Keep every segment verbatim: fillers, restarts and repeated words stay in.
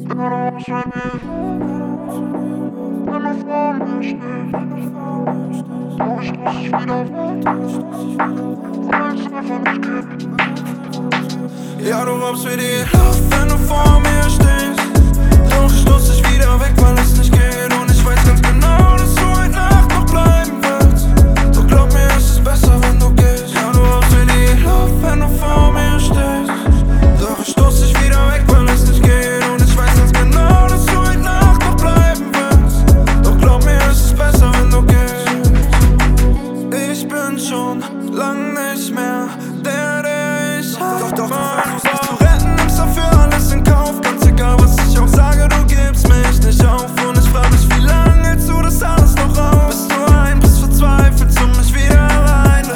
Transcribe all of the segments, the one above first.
Ja, du raubst mir die Luft, wenn du vor mir stehst. Doch ich stoß dich wieder weg, weil es nicht geht. Und ich weiß ganz genau, dass du heute Nacht noch bleiben willst. Doch glaub mir, es ist besser, wenn du gehst. Ja, du raubst mir die Luft, wenn du vor mir stehst. Doch ich stoß dich wieder weg, weil es nicht geht. Und ich weiß ganz genau, dass du heute Nacht noch bleiben willst. Doch glaub mir, es ist besser, wenn du gehst. Ich bin schon lang nicht mehr der, der ich Doch, doch, war. Zu retten, nimmst dafür alles in Kauf. Ganz egal, was ich auch sage, du gibst mich nicht auf. Und ich frag mich, wie lange hältst du das alles noch aus? Bist du ein, bist verzweifelt, zu mich wieder alleine.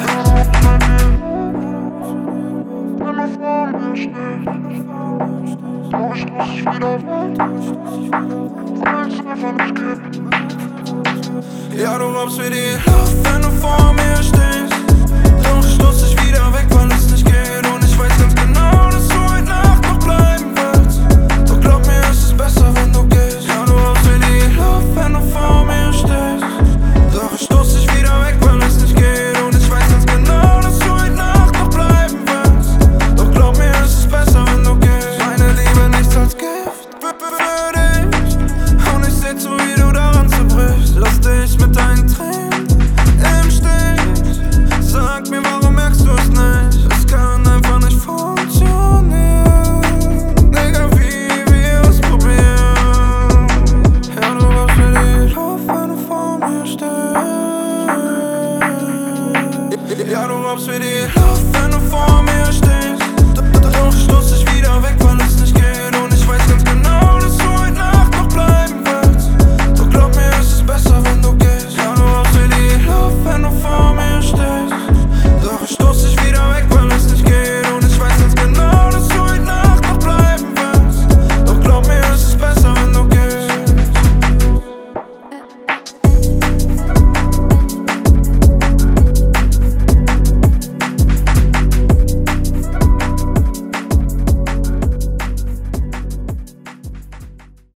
Wenn du vor mir stehst, doch ich muss dich wieder weg, weil es einfach nicht geht. Ja, du raubst mir die Luft, wenn du vor mir stehst. Doch ich stoß dich wieder weg, weil es